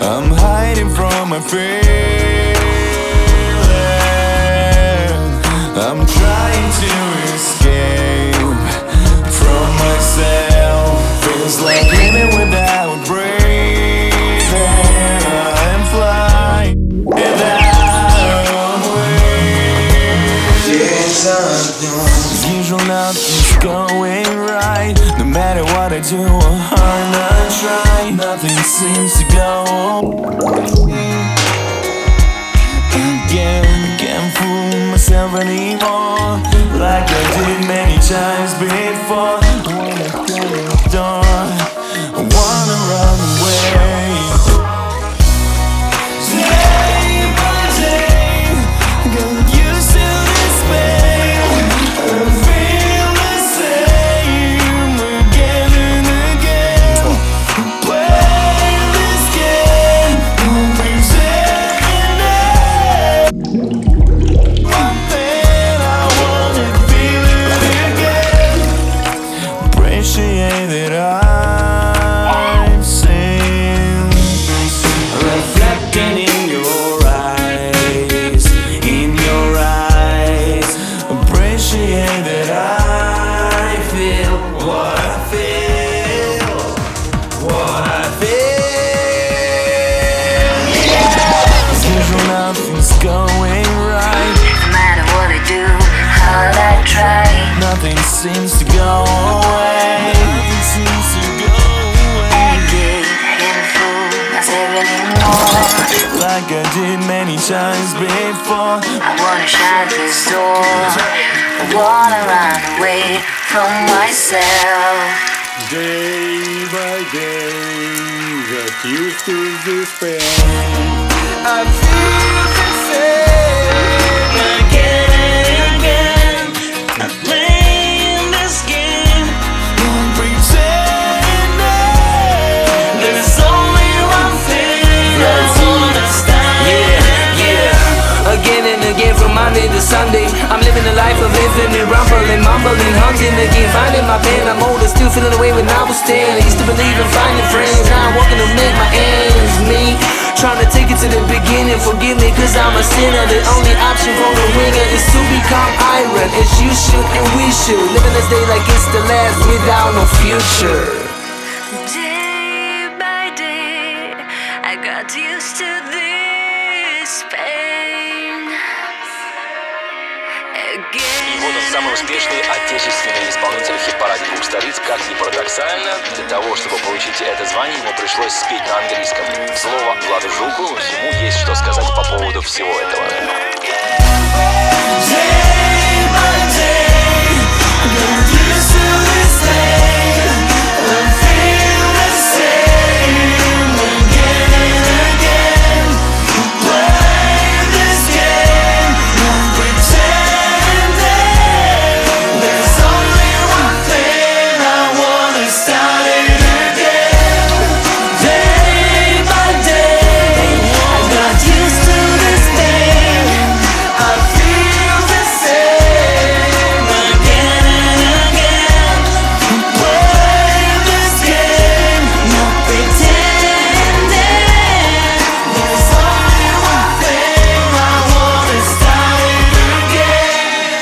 I'm hiding from my feelings. I'm trying to escape from myself. Feels like living without breathing. I'm flying without wings. Yes, as usual, nothing's going right. No matter what I do or hard I try, nothing seems to go. Can't fool myself anymore, like I did many times before. I wanna close the door, I wanna run away. Day by day, got used to this pain. I feel the same again and again. Play this game, don't pretend it. One thing I wanna feel it again. Appreciate that I've seen reflecting in your eyes, in your eyes. Appreciate that I feel what I feel, what I feel. As usual, nothing's going right. No matter what I do, how I try, Nothing seems to go away. Nothing seems to go away. can't fool myself anymore. Like I did many times before. I wanna shut this door, I wanna run away from myself. Day by day, got used to this pain. I feel the same again and again. I'm playing this game, don't pretend it. There's only one thing I wanna start. Yeah. Again and again from Monday to Sunday, I'm living a life of infinite rumbling, mumbling, hunting again, finding my pain. I'm older, still feeling the way when I was 10. I used to believe in finding friends, now I'm working to make my ends meet. Trying to take it to the beginning, forgive me cause I'm a sinner. The only option for the winner is to become iron. As you should and we should, living this day like it's the last without no future. Day by day, I got used to this pain. И вот он, самый успешный отечественный исполнитель в хит-параде двух столиц. Как ни парадоксально, для того, чтобы получить это звание, ему пришлось спеть на английском. Слово Владу Жуку, ему есть что сказать по поводу всего этого. Day by day, got used to this pain. I feel the same again and again. Play this game, don't pretend it. There's only one thing I wanna start it again. Day by day, I got used to this pain. I feel the same again and again. Play this game, not pretend it. There's only one thing I wanna start it again.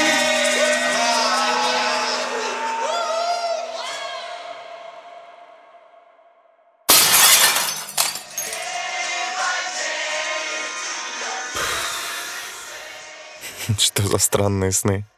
Что за странные сны?